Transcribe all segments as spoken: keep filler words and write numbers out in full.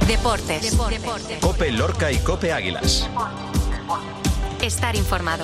Deportes. Deportes. COPE Lorca y COPE Águilas. Estar informado.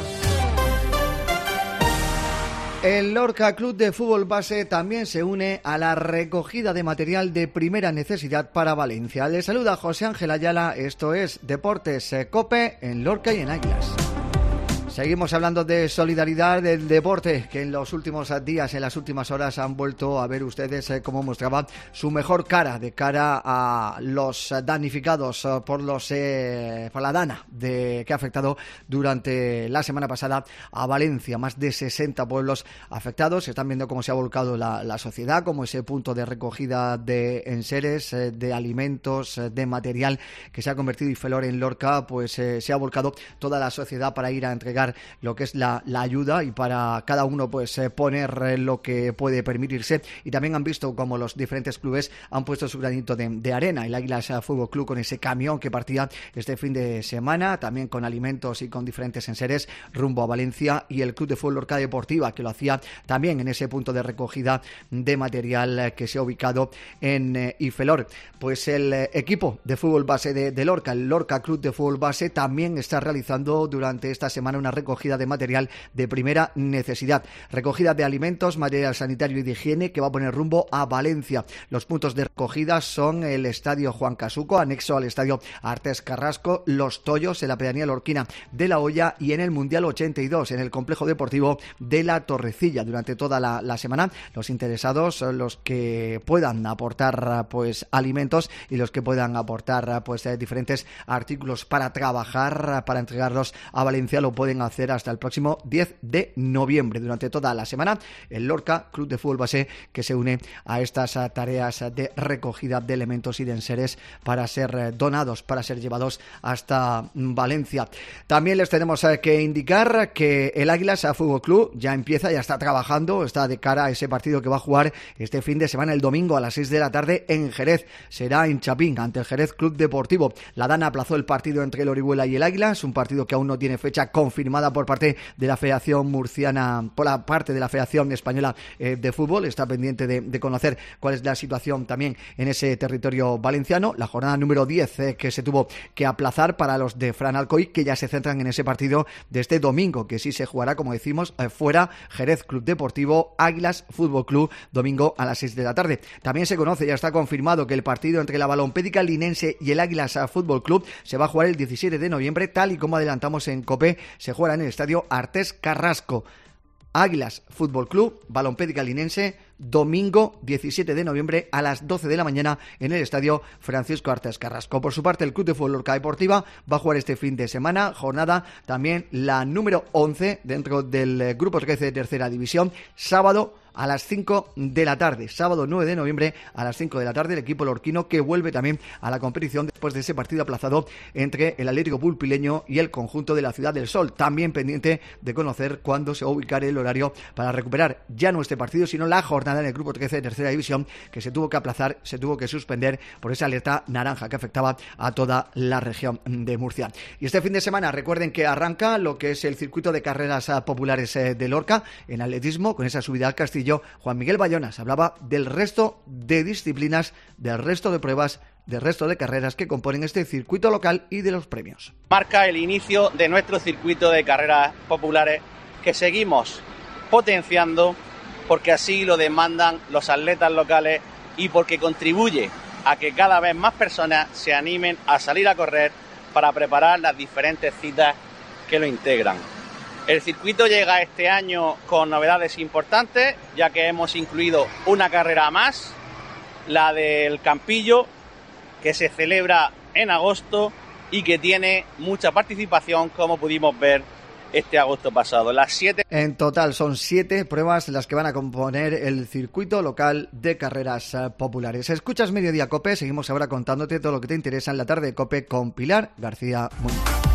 El Lorca Club de Fútbol Base también se une a la recogida de material de primera necesidad para Valencia. Le saluda José Ángel Ayala, esto es Deportes COPE en Lorca y en Águilas. Seguimos hablando de solidaridad del deporte, que en los últimos días, en las últimas horas, han vuelto a ver ustedes eh, cómo mostraba su mejor cara de cara a los damnificados eh, por los eh, por la dana de, que ha afectado durante la semana pasada a Valencia. Más de sesenta pueblos afectados. Se están viendo cómo se ha volcado la, la sociedad, como ese punto de recogida de enseres, eh, de alimentos, eh, de material que se ha convertido Ifelor en Lorca, pues eh, se ha volcado toda la sociedad para ir a entregar lo que es la, la ayuda y para cada uno pues eh, poner eh, lo que puede permitirse. Y también han visto como los diferentes clubes han puesto su granito de, de arena. El Águilas Fútbol Club con ese camión que partía este fin de semana, también con alimentos y con diferentes enseres rumbo a Valencia, y el Club de Fútbol Lorca Deportiva, que lo hacía también en ese punto de recogida de material eh, que se ha ubicado en eh, Ifelor. Pues el eh, equipo de fútbol base de, de Lorca, el Lorca Club de Fútbol Base, también está realizando durante esta semana una recogida de material de primera necesidad, recogida de alimentos, material sanitario y de higiene, que va a poner rumbo a Valencia. Los puntos de recogida son el Estadio Juan Casuco, anexo al Estadio Artés Carrasco, Los Tollos, en la pedanía lorquina de La Hoya, y en el Mundial ochenta y dos, en el complejo deportivo de La Torrecilla. Durante toda la, la semana, los interesados, los que puedan aportar pues alimentos y los que puedan aportar pues diferentes artículos para trabajar, para entregarlos a Valencia, lo pueden hacer hasta el próximo diez de noviembre. Durante toda la semana, el Lorca Club de Fútbol Base, que se une a estas tareas de recogida de elementos y de enseres para ser donados, para ser llevados hasta Valencia. También les tenemos que indicar que el Águilas Fútbol Club ya empieza, ya está trabajando, está de cara a ese partido que va a jugar este fin de semana, el domingo a las seis de la tarde en Jerez. Será en Chapín, ante el Jerez Club Deportivo. La Dana aplazó el partido entre el Orihuela y el Águilas, un partido que aún no tiene fecha confirmada por parte de la Federación Murciana, por la parte de la Federación Española eh, de Fútbol. Está pendiente de, de conocer cuál es la situación también en ese territorio valenciano. La jornada número diez eh, que se tuvo que aplazar para los de Fran Alcoy, que ya se centran en ese partido de este domingo, que sí se jugará, como decimos, eh, fuera Jerez Club Deportivo, Águilas Fútbol Club, domingo a las seis de la tarde. También se conoce, ya está confirmado, que el partido entre la Balompédica Linense y el Águilas Fútbol Club se va a jugar el diecisiete de noviembre, tal y como adelantamos en COPE. Se juega en el Estadio Artés Carrasco. Águilas Fútbol Club, Balompédica Linense, domingo diecisiete de noviembre a las doce de la mañana en el Estadio Francisco Artés Carrasco. Por su parte, el Club de Fútbol Lorca Deportiva va a jugar este fin de semana, jornada también la número once dentro del grupo trece de tercera división, sábado a las cinco de la tarde, sábado nueve de noviembre a las cinco de la tarde, el equipo lorquino, que vuelve también a la competición después de ese partido aplazado entre el Atlético Pulpileño y el conjunto de la Ciudad del Sol. También pendiente de conocer cuándo se va a ubicar el horario para recuperar ya no este partido, sino la jornada en el grupo trece de tercera división, que se tuvo que aplazar, se tuvo que suspender por esa alerta naranja que afectaba a toda la región de Murcia. Y este fin de semana, recuerden que arranca lo que es el circuito de carreras populares de Lorca en atletismo, con esa subida al Castillo. Juan Miguel Bayonas hablaba del resto de disciplinas, del resto de pruebas, del resto de carreras que componen este circuito local y de los premios. Marca el inicio de nuestro circuito de carreras populares, que seguimos potenciando porque así lo demandan los atletas locales y porque contribuye a que cada vez más personas se animen a salir a correr para preparar las diferentes citas que lo integran. El circuito llega este año con novedades importantes, ya que hemos incluido una carrera más, la del Campillo, que se celebra en agosto y que tiene mucha participación, como pudimos ver este agosto pasado. Las siete... En total son siete pruebas las que van a componer el circuito local de carreras populares. Escuchas Mediodía COPE, seguimos ahora contándote todo lo que te interesa en la tarde de COPE con Pilar García Muñoz.